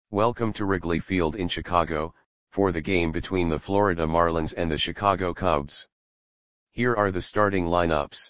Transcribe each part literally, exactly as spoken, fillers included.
Welcome to Wrigley Field in Chicago, for the game between the Florida Marlins and the Chicago Cubs. Here are the starting lineups.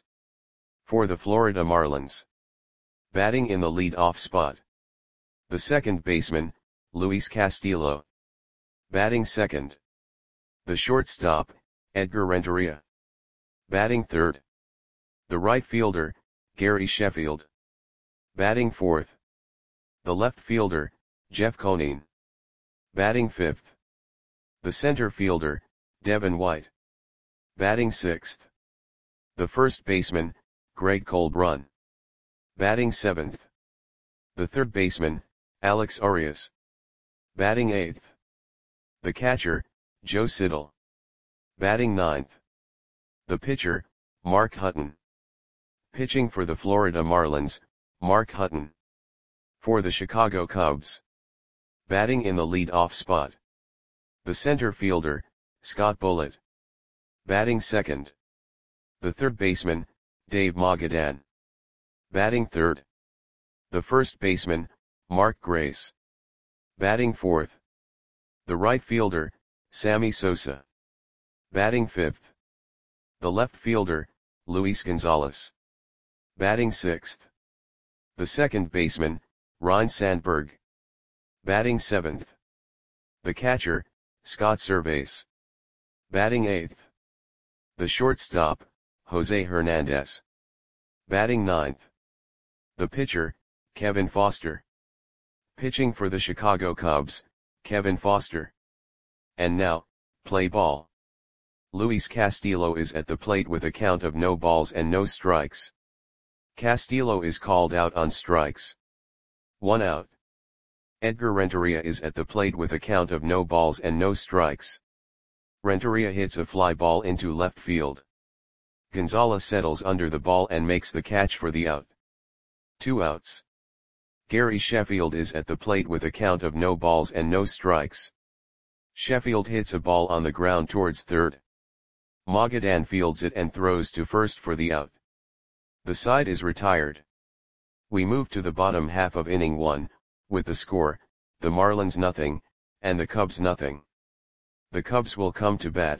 For the Florida Marlins. Batting in the lead-off spot. The second baseman, Luis Castillo. Batting second. The shortstop, Edgar Renteria. Batting third. The right fielder, Gary Sheffield. Batting fourth. The left fielder, Jeff Conine. Batting fifth. The center fielder, Devin White. Batting sixth. The first baseman, Greg Colbrun. Batting seventh. The third baseman, Alex Arias. Batting eighth. The catcher, Joe Siddall. Batting ninth. The pitcher, Mark Hutton. Pitching for the Florida Marlins, Mark Hutton. For the Chicago Cubs. Batting in the lead-off spot. The center fielder, Scott Bullitt. Batting second. The third baseman, Dave Magadan. Batting third. The first baseman, Mark Grace. Batting fourth. The right fielder, Sammy Sosa. Batting fifth. The left fielder, Luis Gonzalez. Batting sixth. The second baseman, Ryne Sandberg. Batting seventh. The catcher, Scott Servais. Batting eighth. The shortstop, Jose Hernandez. Batting ninth. The pitcher, Kevin Foster. Pitching for the Chicago Cubs, Kevin Foster. And now, play ball. Luis Castillo is at the plate with a count of no balls and no strikes. Castillo is called out on strikes. One out. Edgar Renteria is at the plate with a count of no balls and no strikes. Renteria hits a fly ball into left field. Gonzalez settles under the ball and makes the catch for the out. Two outs. Gary Sheffield is at the plate with a count of no balls and no strikes. Sheffield hits a ball on the ground towards third. Magadan fields it and throws to first for the out. The side is retired. We move to the bottom half of inning one, with the score, the Marlins nothing, and the Cubs nothing. The Cubs will come to bat.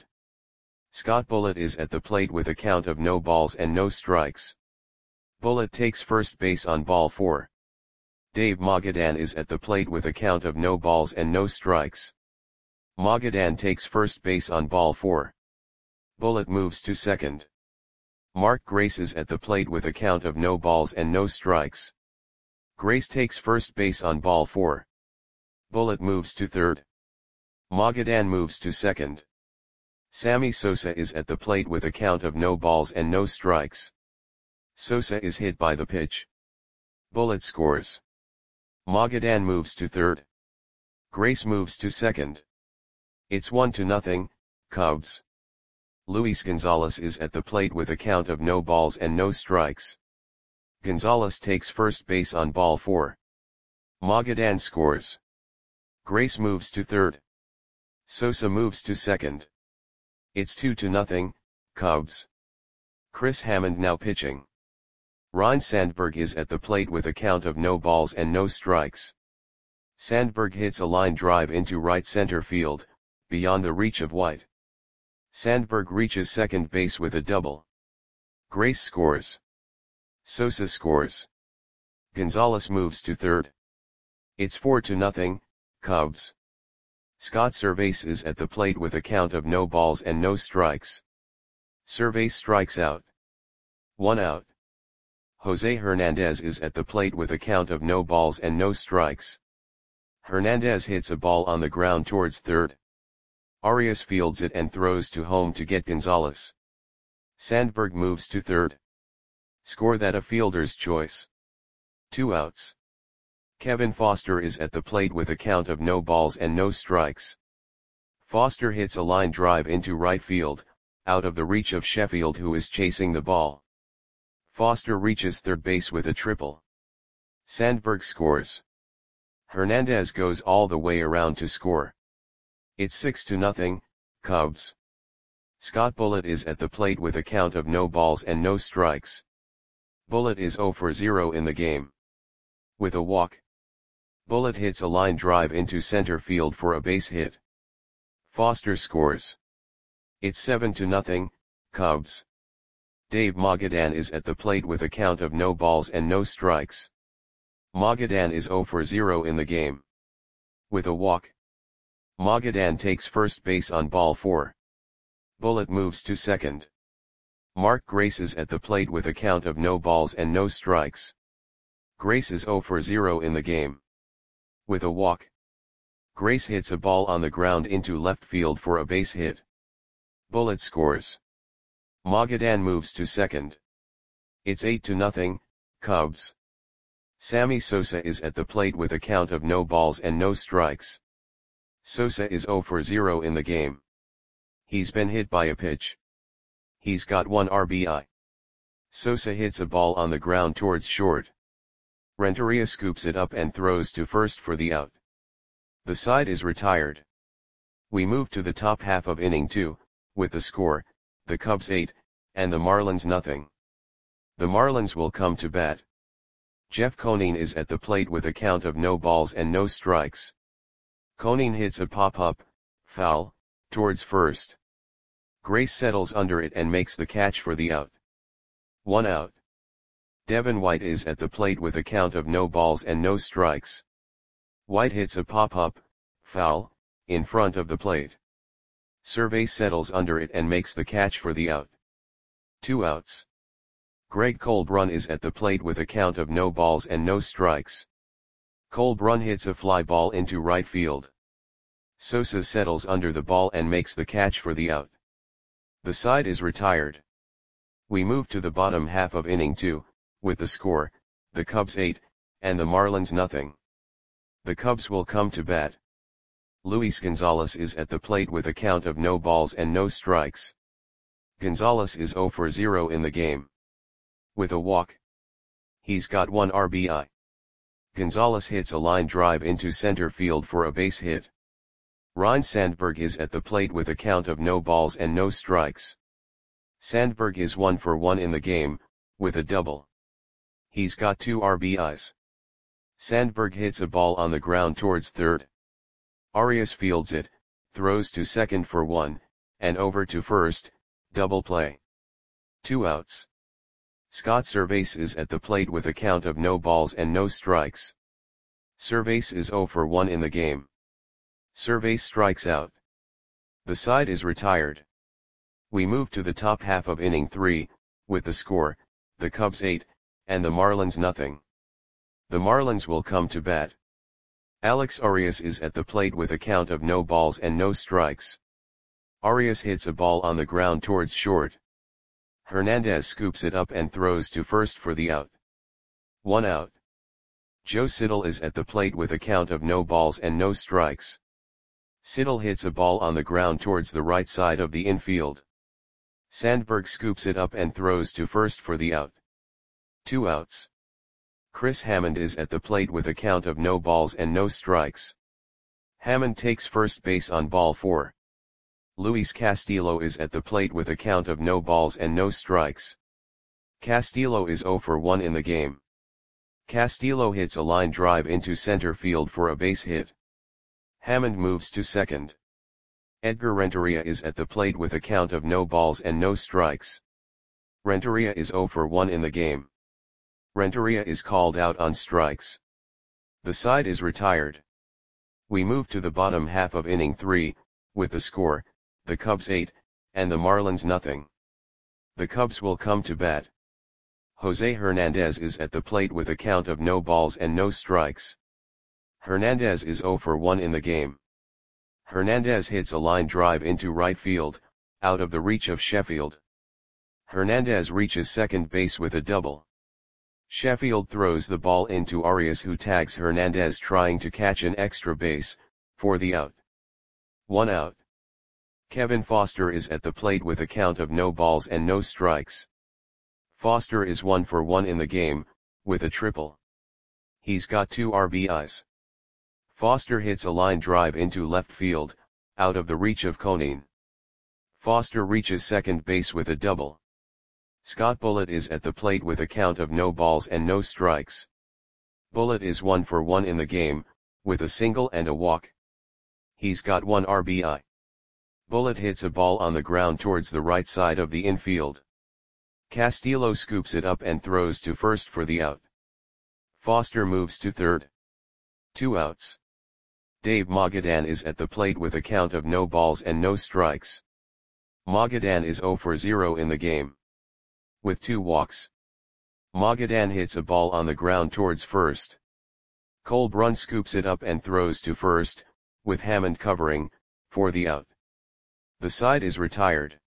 Scott Bullitt is at the plate with a count of no balls and no strikes. Bullitt takes first base on ball four. Dave Magadan is at the plate with a count of no balls and no strikes. Magadan takes first base on ball four. Bullitt moves to second. Mark Grace is at the plate with a count of no balls and no strikes. Grace takes first base on ball four. Bullitt moves to third. Magadan moves to second. Sammy Sosa is at the plate with a count of no balls and no strikes. Sosa is hit by the pitch. Bullitt scores. Magadan moves to third. Grace moves to second. It's one to nothing, Cubs. Luis Gonzalez is at the plate with a count of no balls and no strikes. Gonzalez takes first base on ball four. Magadan scores. Grace moves to third. Sosa moves to second. It's two to nothing, Cubs. Chris Hammond now pitching. Ryne Sandberg is at the plate with a count of no balls and no strikes. Sandberg hits a line drive into right center field, beyond the reach of White. Sandberg reaches second base with a double. Grace scores. Sosa scores. Gonzalez moves to third. It's four to nothing, Cubs. Scott Servais is at the plate with a count of no balls and no strikes. Servais strikes out. One out. Jose Hernandez is at the plate with a count of no balls and no strikes. Hernandez hits a ball on the ground towards third. Arias fields it and throws to home to get Gonzalez. Sandberg moves to third. Score that a fielder's choice. Two outs. Kevin Foster is at the plate with a count of no balls and no strikes. Foster hits a line drive into right field, out of the reach of Sheffield, who is chasing the ball. Foster reaches third base with a triple. Sandberg scores. Hernandez goes all the way around to score. It's six to nothing, Cubs. Scott Bullitt is at the plate with a count of no balls and no strikes. Bullitt is zero for zero in the game. With a walk. Bullet hits a line drive into center field for a base hit. Foster scores. It's seven to nothing, Cubs. Dave Magadan is at the plate with a count of no balls and no strikes. Magadan is zero for zero in the game. With a walk, Magadan takes first base on ball four. Bullet moves to second. Mark Grace is at the plate with a count of no balls and no strikes. Grace is zero for zero in the game. With a walk, Grace hits a ball on the ground into left field for a base hit. Bullet scores. Magadan moves to second. It's eight to nothing, Cubs. Sammy Sosa is at the plate with a count of no balls and no strikes. Sosa is zero for zero in the game. He's been hit by a pitch. He's got one R B I. Sosa hits a ball on the ground towards short. Renteria scoops it up and throws to first for the out. The side is retired. We move to the top half of inning two, with the score, the Cubs eight, and the Marlins nothing. The Marlins will come to bat. Jeff Conine is at the plate with a count of no balls and no strikes. Conine hits a pop-up, foul, towards first. Grace settles under it and makes the catch for the out. One out. Devin White is at the plate with a count of no balls and no strikes. White hits a pop-up, foul, in front of the plate. Survey settles under it and makes the catch for the out. Two outs. Greg Colbrun is at the plate with a count of no balls and no strikes. Colbrun hits a fly ball into right field. Sosa settles under the ball and makes the catch for the out. The side is retired. We move to the bottom half of inning two, with the score, the Cubs eight, and the Marlins nothing. The Cubs will come to bat. Luis Gonzalez is at the plate with a count of no balls and no strikes. Gonzalez is zero for zero in the game. With a walk, he's got one R B I. Gonzalez hits a line drive into center field for a base hit. Ryne Sandberg is at the plate with a count of no balls and no strikes. Sandberg is one for one in the game, with a double. He's got two R B Is. Sandberg hits a ball on the ground towards third. Arias fields it, throws to second for one, and over to first, double play. Two outs. Scott Servais is at the plate with a count of no balls and no strikes. Servais is zero for one in the game. Servais strikes out. The side is retired. We move to the top half of inning three, with the score, the Cubs eight, and the Marlins nothing. The Marlins will come to bat. Alex Arias is at the plate with a count of no balls and no strikes. Arias hits a ball on the ground towards short. Hernandez scoops it up and throws to first for the out. One out. Joe Siddall is at the plate with a count of no balls and no strikes. Siddall hits a ball on the ground towards the right side of the infield. Sandberg scoops it up and throws to first for the out. Two outs. Chris Hammond is at the plate with a count of no balls and no strikes. Hammond takes first base on ball four. Luis Castillo is at the plate with a count of no balls and no strikes. Castillo is zero for one in the game. Castillo hits a line drive into center field for a base hit. Hammond moves to second. Edgar Renteria is at the plate with a count of no balls and no strikes. Renteria is zero for one in the game. Renteria is called out on strikes. The side is retired. We move to the bottom half of inning three, with the score, the Cubs eight, and the Marlins nothing. The Cubs will come to bat. Jose Hernandez is at the plate with a count of no balls and no strikes. Hernandez is zero for one in the game. Hernandez hits a line drive into right field, out of the reach of Sheffield. Hernandez reaches second base with a double. Sheffield throws the ball into Arias, who tags Hernandez trying to catch an extra base, for the out. One out. Kevin Foster is at the plate with a count of no balls and no strikes. Foster is one for one in the game, with a triple. He's got two R B Is. Foster hits a line drive into left field, out of the reach of Conine. Foster reaches second base with a double. Scott Bullitt is at the plate with a count of no balls and no strikes. Bullitt is one for one in the game, with a single and a walk. He's got one R B I. Bullet hits a ball on the ground towards the right side of the infield. Castillo scoops it up and throws to first for the out. Foster moves to third. Two outs. Dave Magadan is at the plate with a count of no balls and no strikes. Magadan is zero for zero in the game. With two walks. Magadan hits a ball on the ground towards first. Cole Brun scoops it up and throws to first, with Hammond covering, for the out. The side is retired.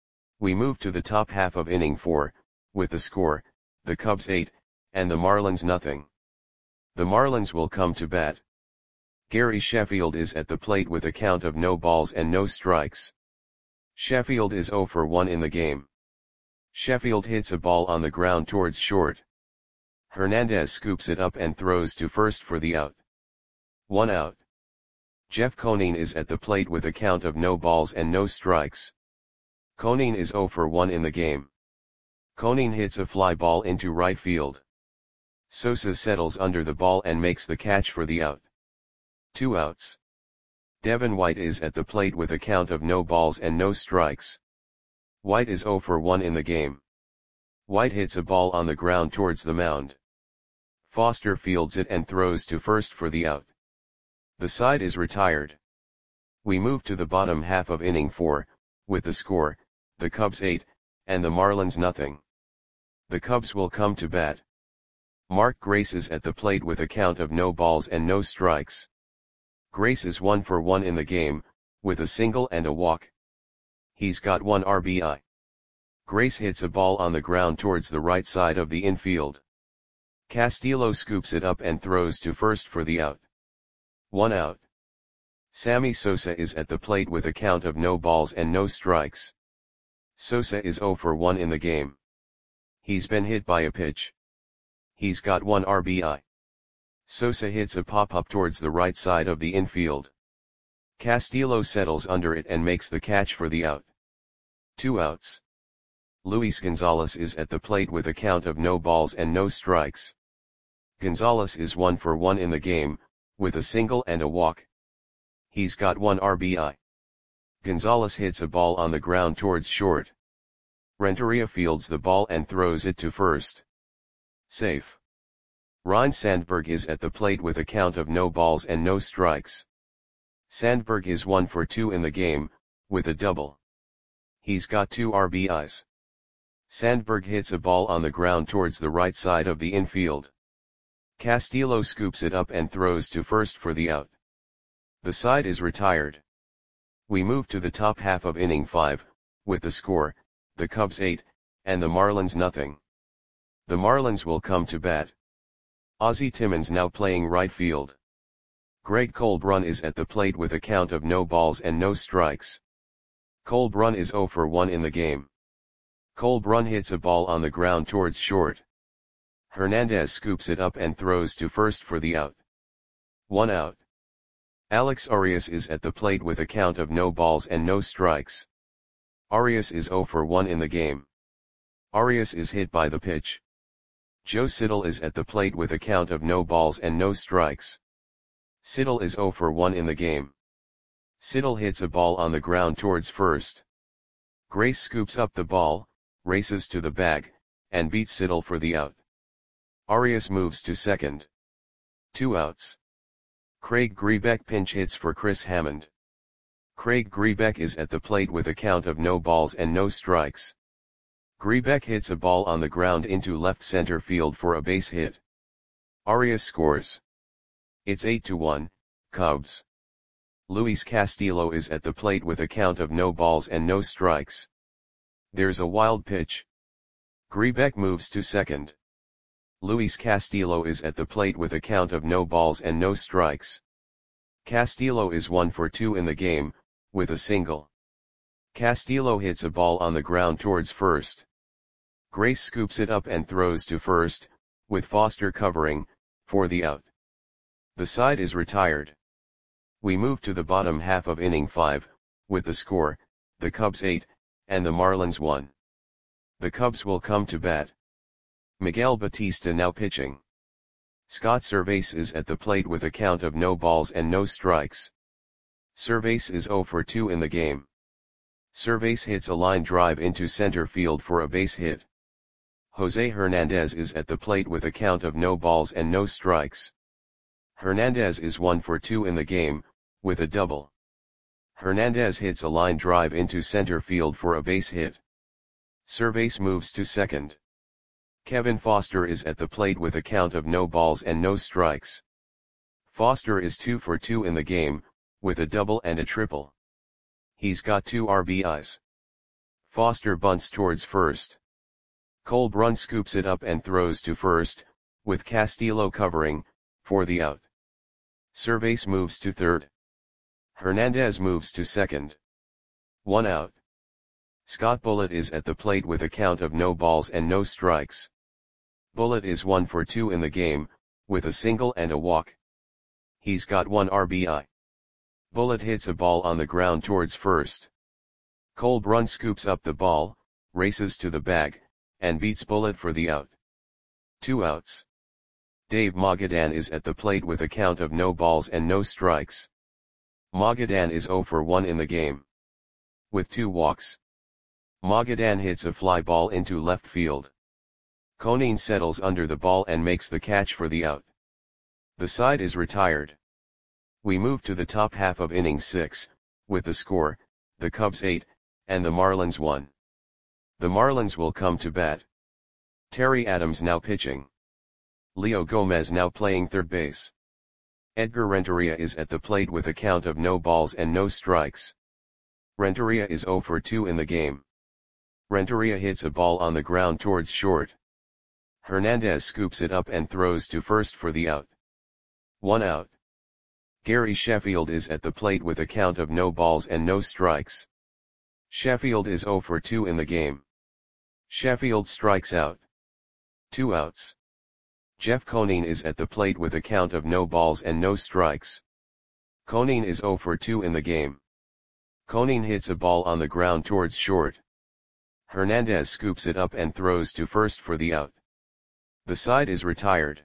We move to the top half of inning four, with the score, the Cubs eight, and the Marlins nothing. The Marlins will come to bat. Gary Sheffield is at the plate with a count of no balls and no strikes. Sheffield is zero for one in the game. Sheffield hits a ball on the ground towards short. Hernandez scoops it up and throws to first for the out. One out. Jeff Conine is at the plate with a count of no balls and no strikes. Conine is zero for one in the game. Conine hits a fly ball into right field. Sosa settles under the ball and makes the catch for the out. Two outs. Devin White is at the plate with a count of no balls and no strikes. White is zero for one in the game. White hits a ball on the ground towards the mound. Foster fields it and throws to first for the out. The side is retired. We move to the bottom half of inning four, with the score, the Cubs eight, and the Marlins nothing. The Cubs will come to bat. Mark Grace is at the plate with a count of no balls and no strikes. Grace is one for one in the game, with a single and a walk. He's got one R B I. Grace hits a ball on the ground towards the right side of the infield. Castillo scoops it up and throws to first for the out. One out. Sammy Sosa is at the plate with a count of no balls and no strikes. Sosa is zero for one in the game. He's been hit by a pitch. He's got one R B I. Sosa hits a pop-up towards the right side of the infield. Castillo settles under it and makes the catch for the out. Two outs. Luis Gonzalez is at the plate with a count of no balls and no strikes. Gonzalez is one for one in the game, with a single and a walk. He's got one R B I. Gonzalez hits a ball on the ground towards short. Renteria fields the ball and throws it to first. Safe. Ryne Sandberg is at the plate with a count of no balls and no strikes. Sandberg is one for two in the game, with a double. He's got two R B Is. Sandberg hits a ball on the ground towards the right side of the infield. Castillo scoops it up and throws to first for the out. The side is retired. We move to the top half of inning five, with the score, the Cubs eight, and the Marlins nothing. The Marlins will come to bat. Ozzie Timmons now playing right field. Greg Cole Brun is at the plate with a count of no balls and no strikes. Cole Brun is zero for one in the game. Cole Brun hits a ball on the ground towards short. Hernandez scoops it up and throws to first for the out. One out. Alex Arias is at the plate with a count of no balls and no strikes. Arias is zero for one in the game. Arias is hit by the pitch. Joe Siddall is at the plate with a count of no balls and no strikes. Siddall is zero for one in the game. Siddall hits a ball on the ground towards first. Grace scoops up the ball, races to the bag, and beats Siddall for the out. Arias moves to second. Two outs. Craig Grebeck pinch hits for Chris Hammond. Craig Grebeck is at the plate with a count of no balls and no strikes. Grebeck hits a ball on the ground into left center field for a base hit. Arias scores. It's eight to one, Cubs. Luis Castillo is at the plate with a count of no balls and no strikes. There's a wild pitch. Grebeck moves to second. Luis Castillo is at the plate with a count of no balls and no strikes. Castillo is one for two in the game, with a single. Castillo hits a ball on the ground towards first. Grace scoops it up and throws to first, with Foster covering, for the out. The side is retired. We move to the bottom half of inning five, with the score, the Cubs eight, and the Marlins one. The Cubs will come to bat. Miguel Batista now pitching. Scott Servais is at the plate with a count of no balls and no strikes. Servais is zero for two in the game. Servais hits a line drive into center field for a base hit. Jose Hernandez is at the plate with a count of no balls and no strikes. Hernandez is one for two in the game, with a double. Hernandez hits a line drive into center field for a base hit. Servais moves to second. Kevin Foster is at the plate with a count of no balls and no strikes. Foster is two for two in the game, with a double and a triple. He's got two R B Is. Foster bunts towards first. Cole Brun scoops it up and throws to first, with Castillo covering, for the out. Servais moves to third. Hernandez moves to second. One out. Scott Bullitt is at the plate with a count of no balls and no strikes. Bullitt is one for two in the game, with a single and a walk. He's got one R B I. Bullitt hits a ball on the ground towards first. Cole Brun scoops up the ball, races to the bag, and beats Bullitt for the out. Two outs. Dave Magadan is at the plate with a count of no balls and no strikes. Magadan is zero for one in the game. With two walks. Magadan hits a fly ball into left field. Conine settles under the ball and makes the catch for the out. The side is retired. We move to the top half of inning six, with the score, the Cubs eight, and the Marlins one. The Marlins will come to bat. Terry Adams now pitching. Leo Gomez now playing third base. Edgar Renteria is at the plate with a count of no balls and no strikes. Renteria is zero for two in the game. Renteria hits a ball on the ground towards short. Hernandez scoops it up and throws to first for the out. One out. Gary Sheffield is at the plate with a count of no balls and no strikes. Sheffield is zero for two in the game. Sheffield strikes out. Two outs. Jeff Conine is at the plate with a count of no balls and no strikes. Conine is zero for two in the game. Conine hits a ball on the ground towards short. Hernandez scoops it up and throws to first for the out. The side is retired.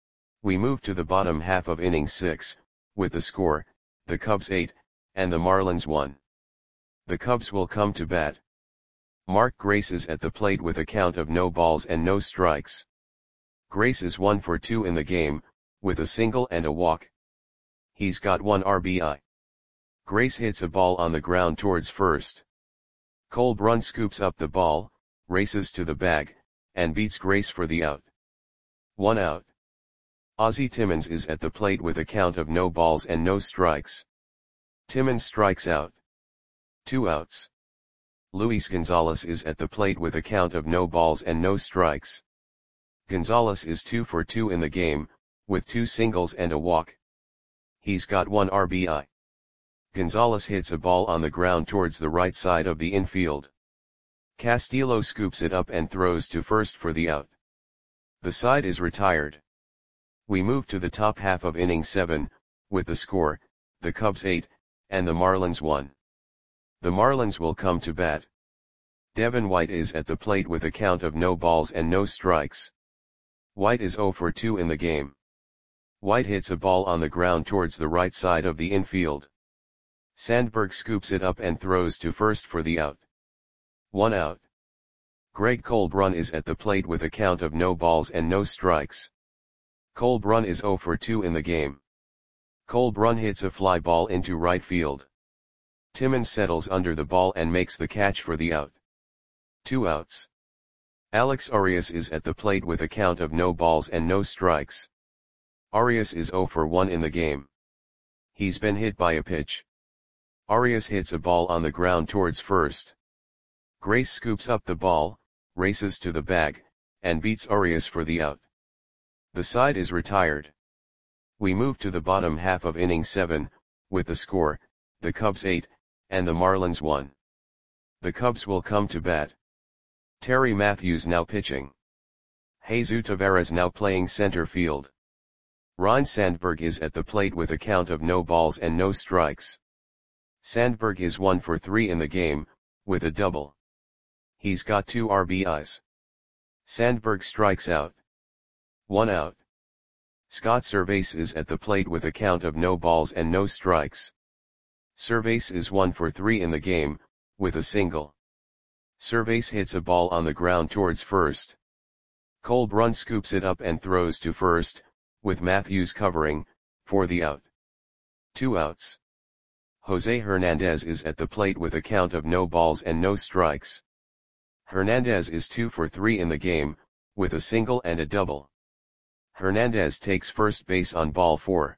We move to the bottom half of inning six, with the score, the Cubs eight, and the Marlins one. The Cubs will come to bat. Mark Grace is at the plate with a count of no balls and no strikes. Grace is one for two in the game, with a single and a walk. He's got one R B I. Grace hits a ball on the ground towards first. Cole Brun scoops up the ball, races to the bag, and beats Grace for the out. One out. Ozzie Timmons is at the plate with a count of no balls and no strikes. Timmons strikes out. Two outs. Luis Gonzalez is at the plate with a count of no balls and no strikes. Gonzalez is two for two in the game, with two singles and a walk. He's got one R B I. Gonzalez hits a ball on the ground towards the right side of the infield. Castillo scoops it up and throws to first for the out. The side is retired. We move to the top half of inning seven, with the score, the Cubs eight, and the Marlins one. The Marlins will come to bat. Devin White is at the plate with a count of no balls and no strikes. White is zero for two in the game. White hits a ball on the ground towards the right side of the infield. Sandberg scoops it up and throws to first for the out. One out. Greg Cole Brun is at the plate with a count of no balls and no strikes. Cole Brun is zero for two in the game. Cole Brun hits a fly ball into right field. Timmons settles under the ball and makes the catch for the out. Two outs. Alex Arias is at the plate with a count of no balls and no strikes. Arias is zero for one in the game. He's been hit by a pitch. Arias hits a ball on the ground towards first. Grace scoops up the ball, races to the bag, and beats Arias for the out. The side is retired. We move to the bottom half of inning seven, with the score, the Cubs eight, and the Marlins one. The Cubs will come to bat. Terry Matthews now pitching. Jesus Taveras now playing center field. Ryne Sandberg is at the plate with a count of no balls and no strikes. Sandberg is one for three in the game, with a double. He's got two R B Is. Sandberg strikes out. One out. Scott Servais is at the plate with a count of no balls and no strikes. Servais is one for three in the game, with a single. Servais hits a ball on the ground towards first. Cole Brun scoops it up and throws to first, with Matthews covering, for the out. Two outs. Jose Hernandez is at the plate with a count of no balls and no strikes. Hernandez is two for three in the game, with a single and a double. Hernandez takes first base on ball four.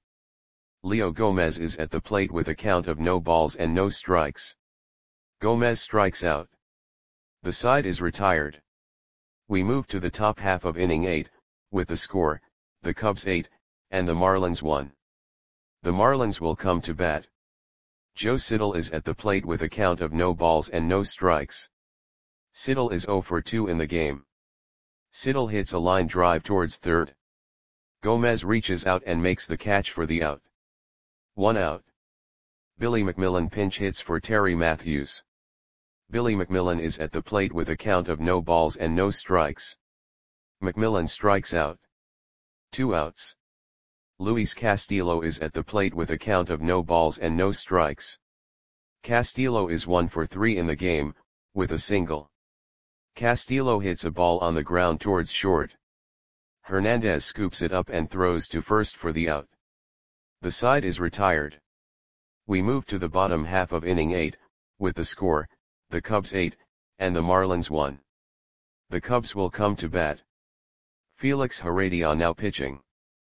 Leo Gomez is at the plate with a count of no balls and no strikes. Gomez strikes out. The side is retired. We move to the top half of inning eight, with the score, the Cubs eight, and the Marlins one. The Marlins will come to bat. Joe Siddall is at the plate with a count of no balls and no strikes. Siddall is zero for two in the game. Siddall hits a line drive towards third. Gomez reaches out and makes the catch for the out. One out. Billy McMillan pinch hits for Terry Matthews. Billy McMillan is at the plate with a count of no balls and no strikes. McMillan strikes out. Two outs. Luis Castillo is at the plate with a count of no balls and no strikes. Castillo is one for three in the game, with a single. Castillo hits a ball on the ground towards short. Hernandez scoops it up and throws to first for the out. The side is retired. We move to the bottom half of inning eight, with the score, the Cubs eight, and the Marlins one. The Cubs will come to bat. Felix Heredia now pitching.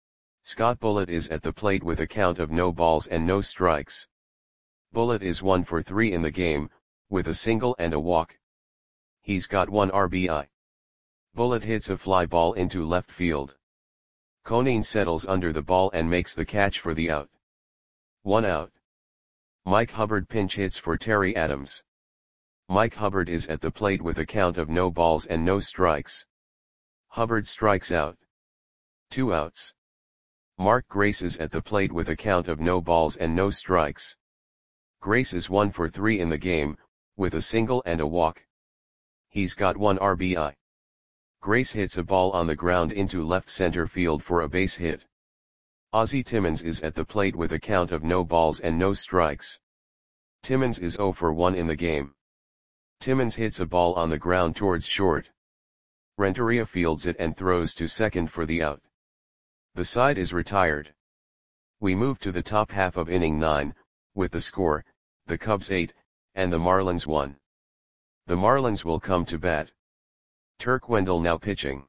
Scott Bullitt is at the plate with a count of no balls and no strikes. Bullitt is one for three in the game, with a single and a walk. He's got one R B I. Bullitt hits a fly ball into left field. Conine settles under the ball and makes the catch for the out. One out. Mike Hubbard pinch hits for Terry Adams. Mike Hubbard is at the plate with a count of no balls and no strikes. Hubbard strikes out. Two outs. Mark Grace is at the plate with a count of no balls and no strikes. Grace is one for three in the game, with a single and a walk. He's got one R B I. Grace hits a ball on the ground into left center field for a base hit. Ozzie Timmons is at the plate with a count of no balls and no strikes. Timmons is zero for one in the game. Timmons hits a ball on the ground towards short. Renteria fields it and throws to second for the out. The side is retired. We move to the top half of inning nine, with the score, the Cubs eight, and the Marlins one. The Marlins will come to bat. Turk Wendell now pitching.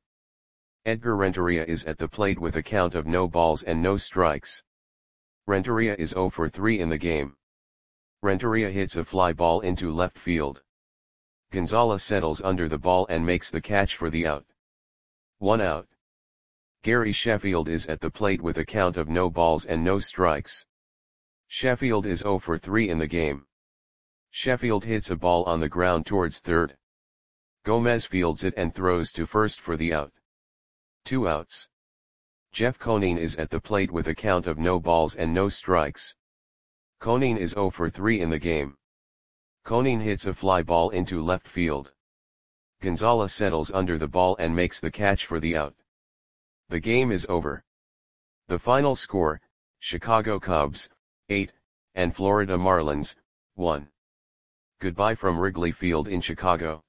Edgar Renteria is at the plate with a count of no balls and no strikes. Renteria is zero for three in the game. Renteria hits a fly ball into left field. Gonzalez settles under the ball and makes the catch for the out. One out. Gary Sheffield is at the plate with a count of no balls and no strikes. Sheffield is zero for three in the game. Sheffield hits a ball on the ground towards third. Gomez fields it and throws to first for the out. Two outs. Jeff Conine is at the plate with a count of no balls and no strikes. Conine is zero for three in the game. Conine hits a fly ball into left field. Gonzalez settles under the ball and makes the catch for the out. The game is over. The final score, Chicago Cubs, eight, and Florida Marlins, one. Goodbye from Wrigley Field in Chicago.